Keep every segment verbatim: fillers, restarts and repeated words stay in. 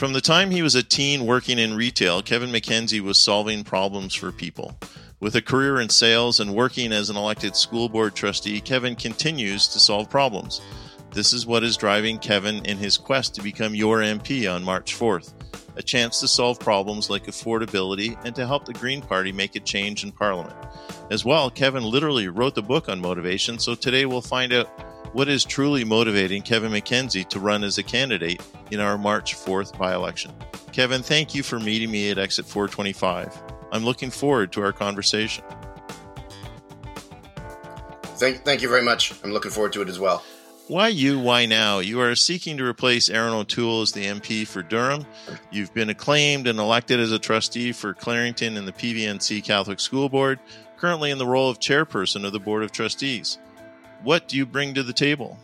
From the time he was a teen working in retail, Kevin McKenzie was solving problems for people. With a career in sales and working as an elected school board trustee, Kevin continues to solve problems. This is what is driving Kevin in his quest to become your M P on March fourth. A chance to solve problems like affordability and to help the Green Party make a change in Parliament. As well, Kevin literally wrote the book on motivation, so today we'll find out what is truly motivating Kevin McKenzie to run as a candidate in our March fourth by-election. Kevin, thank you for meeting me at Exit four twenty-five. I'm looking forward to our conversation. Thank, thank you very much. I'm looking forward to it as well. Why you? Why now? You are seeking to replace Aaron O'Toole as the M P for Durham. You've been acclaimed and elected as a trustee for Clarington and the P V N C Catholic School Board, currently in the role of chairperson of the Board of Trustees. What do you bring to the table?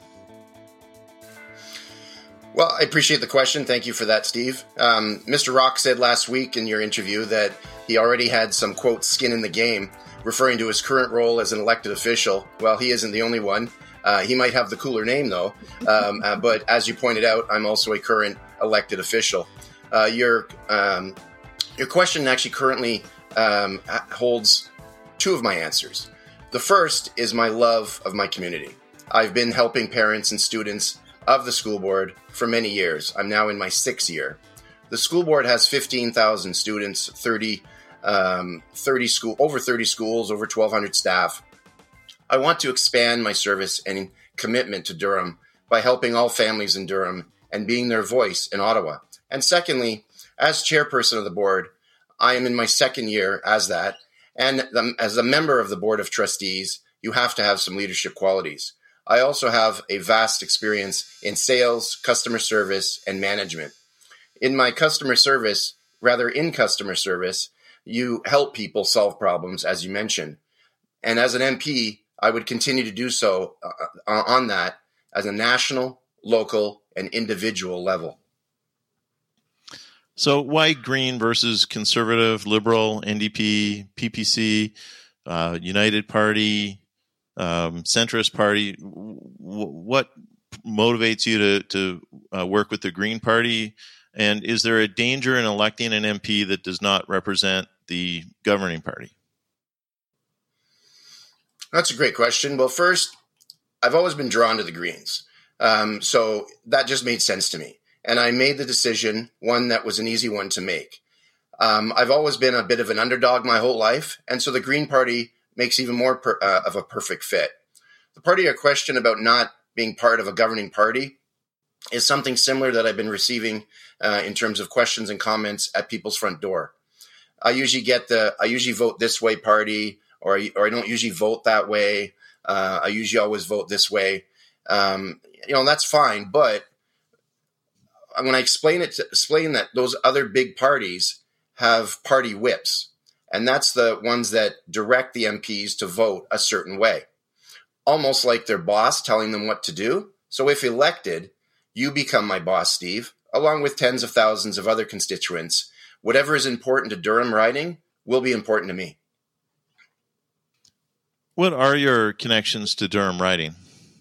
Well, I appreciate the question. Thank you for that, Steve. Um, Mister Rock said last week in your interview that he already had some, quote, skin in the game, referring to his current role as an elected official. Well, he isn't the only one. Uh, he might have the cooler name, though. Um, uh, but as you pointed out, I'm also a current elected official. Uh, your um, your question actually currently um, holds two of my answers. The first is my love of my community. I've been helping parents and students of the school board for many years. I'm now in my sixth year. The school board has fifteen thousand students, thirty, um, thirty school, over thirty schools, over twelve hundred staff. I want to expand my service and commitment to Durham by helping all families in Durham and being their voice in Ottawa. And secondly, as chairperson of the board, I am in my second year as that. And the, as a member of the Board of Trustees, you have to have some leadership qualities. I also have a vast experience in sales, customer service, and management. In my customer service, rather in customer service, you help people solve problems, as you mentioned. And as an M P, I would continue to do so uh, on that as a national, local, and individual level. So why Green versus Conservative, Liberal, N D P, P P C, uh, United Party, um, Centrist Party? W- what motivates you to, to uh, work with the Green Party? And is there a danger in electing an M P that does not represent the governing party? That's a great question. Well, first, I've always been drawn to the Greens. Um, so that just made sense to me. And I made the decision, one that was an easy one to make. Um, I've always been a bit of an underdog my whole life. And so the Green Party makes even more per, uh, of a perfect fit. The party a question about not being part of a governing party is something similar that I've been receiving uh, in terms of questions and comments at people's front door. I usually get the, I usually vote this way party, or I, or I don't usually vote that way. Uh, I usually always vote this way. Um, you know, that's fine. But when I explain it, to, explain that those other big parties have party whips, and that's the ones that direct the M Ps to vote a certain way, almost like their boss telling them what to do. So if elected, you become my boss, Steve, along with tens of thousands of other constituents. Whatever is important to Durham riding will be important to me. What are your connections to Durham riding?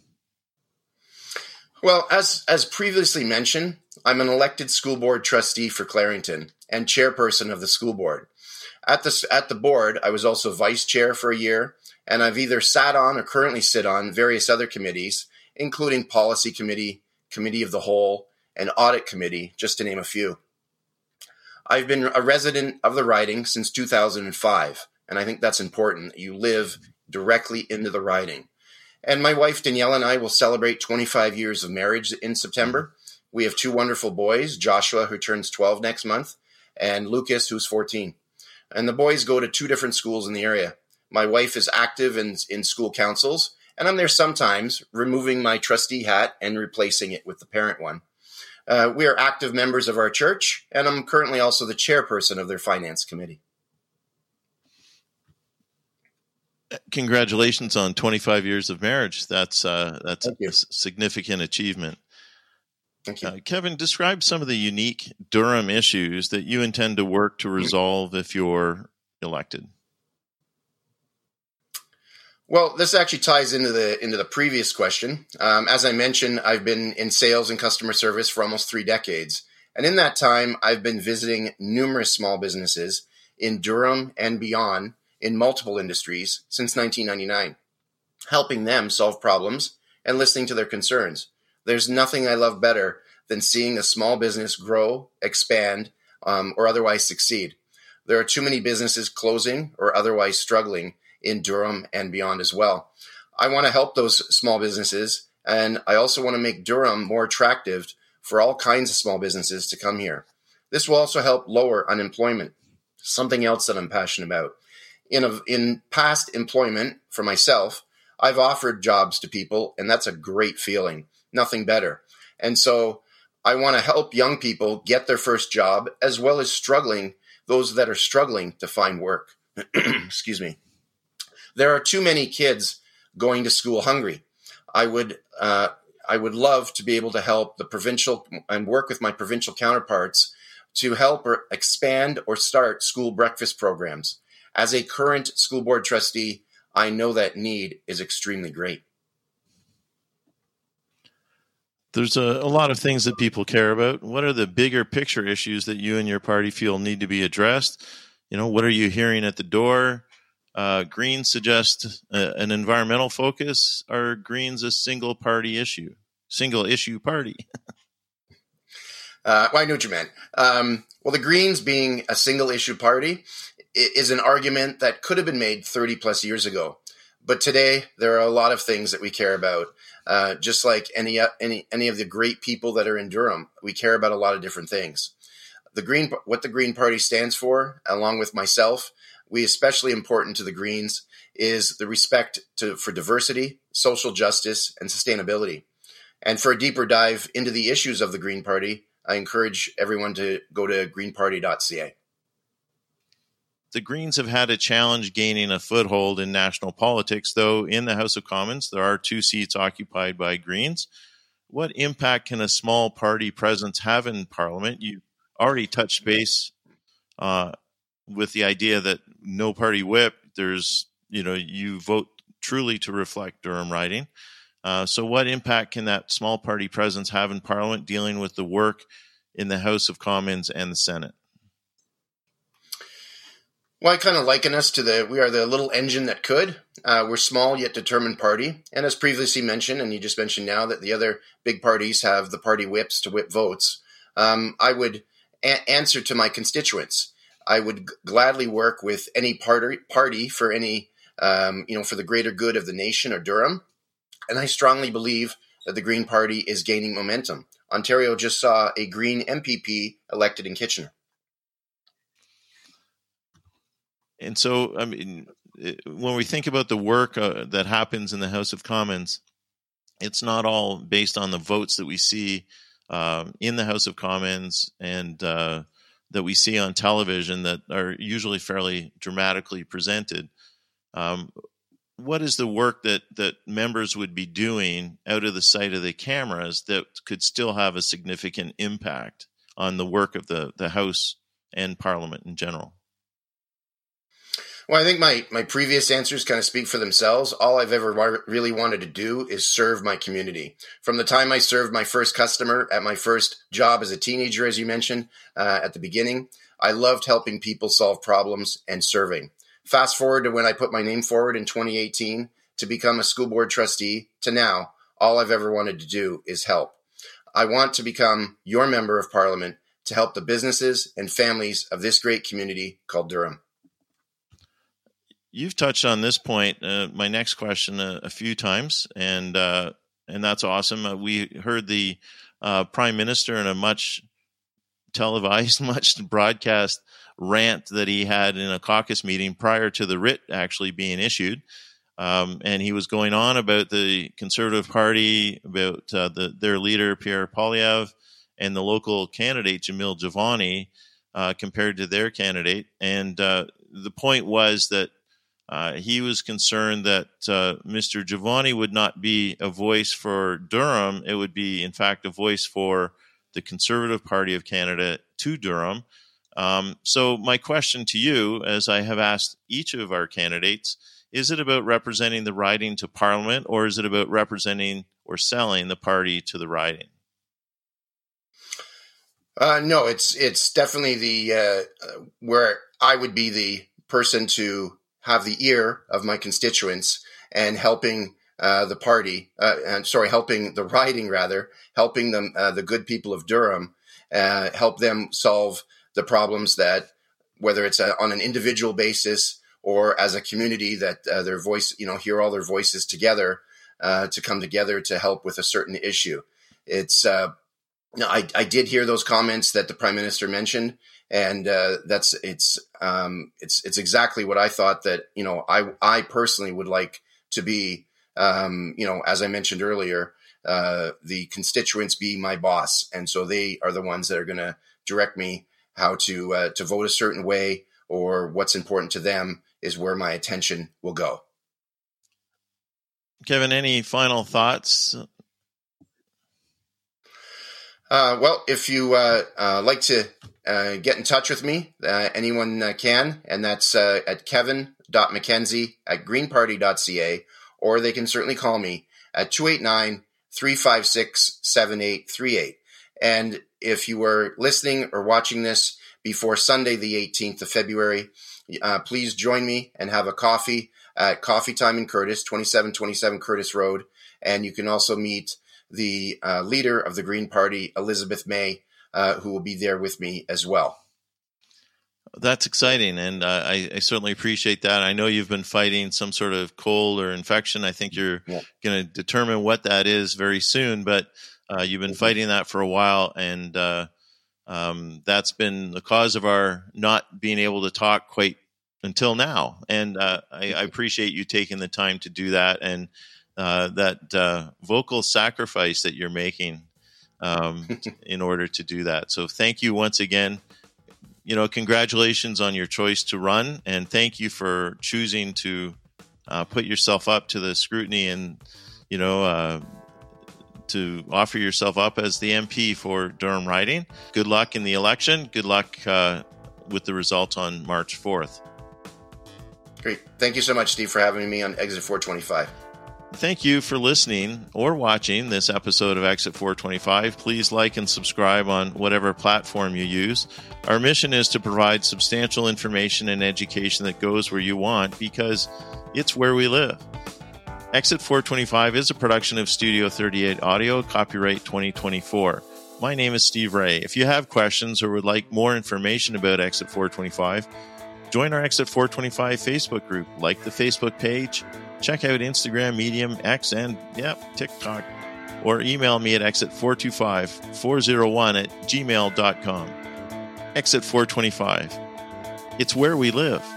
Well, as as previously mentioned, I'm an elected school board trustee for Clarington and chairperson of the school board. At the, at the board, I was also vice chair for a year, and I've either sat on or currently sit on various other committees, including policy committee, committee of the whole, and audit committee, just to name a few. I've been a resident of the riding since two thousand five, and I think that's important. You live directly into the riding. And my wife, Danielle, and I will celebrate twenty-five years of marriage in September. We have two wonderful boys, Joshua, who turns twelve next month, and Lucas, who's fourteen. And the boys go to two different schools in the area. My wife is active in, in school councils, and I'm there sometimes, removing my trustee hat and replacing it with the parent one. Uh, we are active members of our church, and I'm currently also the chairperson of their finance committee. Congratulations on twenty-five years of marriage. That's uh, that's a significant achievement. Thank you. Uh, Kevin, describe some of the unique Durham issues that you intend to work to resolve if you're elected. Well, this actually ties into the into the previous question. Um, as I mentioned, I've been in sales and customer service for almost three decades, And in that time, I've been visiting numerous small businesses in Durham and beyond in multiple industries since nineteen ninety-nine, helping them solve problems and listening to their concerns. There's nothing I love better than seeing a small business grow, expand, um, or otherwise succeed. There are too many businesses closing or otherwise struggling in Durham and beyond as well. I want to help those small businesses, and I also want to make Durham more attractive for all kinds of small businesses to come here. This will also help lower unemployment, something else that I'm passionate about. In, a, in past employment for myself, I've offered jobs to people, and that's a great feeling, nothing better. And so I want to help young people get their first job, as well as struggling, those that are struggling to find work. Excuse me. There are too many kids going to school hungry. I would uh, I would love to be able to help the provincial and work with my provincial counterparts to help or expand or start school breakfast programs. As a current school board trustee, I know that need is extremely great. There's a, a lot of things that people care about. What are the bigger picture issues that you and your party feel need to be addressed? You know, what are you hearing at the door? Uh, Greens suggest a, an environmental focus. Are Greens a single party issue, single issue party? uh, well, I knew what you meant. Um, well, the Greens being a single issue party is an argument that could have been made thirty plus years ago. But today, there are a lot of things that we care about. Uh, just like any any any of the great people that are in Durham, we care about a lot of different things. The Green, what the Green Party stands for, along with myself, we especially important to the Greens is the respect to for diversity, social justice, and sustainability. And for a deeper dive into the issues of the Green Party, I encourage everyone to go to green party dot c a. The Greens have had a challenge gaining a foothold in national politics, though in the House of Commons, there are two seats occupied by Greens. What impact can a small party presence have in Parliament? You already touched base uh, with the idea that no party whip, there's, you know, you vote truly to reflect Durham riding. Uh, so what impact can that small party presence have in Parliament dealing with the work in the House of Commons and the Senate? Well, I kind of liken us to the, we are the little engine that could. Uh, we're small yet determined party. And as previously mentioned, and you just mentioned now that the other big parties have the party whips to whip votes, um, I would a- answer to my constituents. I would g- gladly work with any party, party for any, um, you know, for the greater good of the nation or Durham. And I strongly believe that the Green Party is gaining momentum. Ontario just saw a Green M P P elected in Kitchener. And so, I mean, when we think about the work uh, that happens in the House of Commons, it's not all based on the votes that we see um, in the House of Commons and uh, that we see on television that are usually fairly dramatically presented. Um, what is the work that, that members would be doing out of the sight of the cameras that could still have a significant impact on the work of the, the House and Parliament in general? Well, I think my, my previous answers kind of speak for themselves. All I've ever wa- really wanted to do is serve my community. From the time I served my first customer at my first job as a teenager, as you mentioned uh, at the beginning, I loved helping people solve problems and serving. Fast forward to when I put my name forward in twenty eighteen to become a school board trustee to now, all I've ever wanted to do is help. I want to become your member of Parliament to help the businesses and families of this great community called Durham. You've touched on this point, uh, my next question, uh, a few times, and uh, and that's awesome. Uh, we heard the uh, Prime Minister in a much televised, much broadcast rant that he had in a caucus meeting prior to the writ actually being issued. Um, and he was going on about the Conservative Party, about uh, the, their leader, Pierre Poilievre, and the local candidate, Jamil Jivani, uh, compared to their candidate. And uh, the point was that Uh, he was concerned that uh, Mister Jivani would not be a voice for Durham. It would be, in fact, a voice for the Conservative Party of Canada to Durham. Um, so my question to you, as I have asked each of our candidates, is it about representing the riding to Parliament, or is it about representing or selling the party to the riding? Uh, no, it's it's definitely the uh, where I would be the person to have the ear of my constituents and helping uh, the party, uh, and sorry, helping the riding rather, helping them, uh, the good people of Durham, uh, help them solve the problems that, whether it's a, on an individual basis or as a community, that uh, their voice, you know, hear all their voices together uh, to come together to help with a certain issue. It's uh, No, I, I did hear those comments that the Prime Minister mentioned, and uh, that's it's um, it's it's exactly what I thought that you know I I personally would like to be um, you know as I mentioned earlier, uh, the constituents be my boss, and so they are the ones that are going to direct me how to uh, to vote a certain way, or what's important to them is where my attention will go. Kevin, any final thoughts? Uh, well, if you uh, uh, like to uh, get in touch with me, uh, anyone uh, can, and that's uh, at kevin dot mckenzie at green party dot c a, or they can certainly call me at two eight nine, three five six, seven eight three eight. And if you were listening or watching this before Sunday, the eighteenth of February, uh, please join me and have a coffee at Coffee Time in Curtis, twenty-seven twenty-seven Curtis Road. And you can also meet the uh, leader of the Green Party, Elizabeth May, uh, who will be there with me as well. That's exciting, and uh, I, I certainly appreciate that. I know you've been fighting some sort of cold or infection. I think you're yeah. going to determine what that is very soon, but uh, you've been mm-hmm. fighting that for a while, and uh, um, that's been the cause of our not being able to talk quite until now. And uh, I, I appreciate you taking the time to do that, and Uh, that uh, vocal sacrifice that you're making um, in order to do that. So thank you once again. You know, congratulations on your choice to run, and thank you for choosing to uh, put yourself up to the scrutiny and, you know, uh, to offer yourself up as the M P for Durham riding. Good luck in the election. Good luck uh, with the results on March fourth. Great. Thank you so much, Steve, for having me on Exit four twenty-five. Thank you for listening or watching this episode of Exit four twenty-five. Please like and subscribe on whatever platform you use. Our mission is to provide substantial information and education that goes where you want, because it's where we live. Exit four twenty-five is a production of Studio thirty-eight Audio, copyright twenty twenty-four. My name is Steve Ray. If you have questions or would like more information about Exit four twenty-five, join our Exit four twenty-five Facebook group, like the Facebook page, check out Instagram, Medium, X, and, yep, TikTok. Or email me at exit four two five, four oh one at gmail dot com. Exit four twenty-five. It's where we live.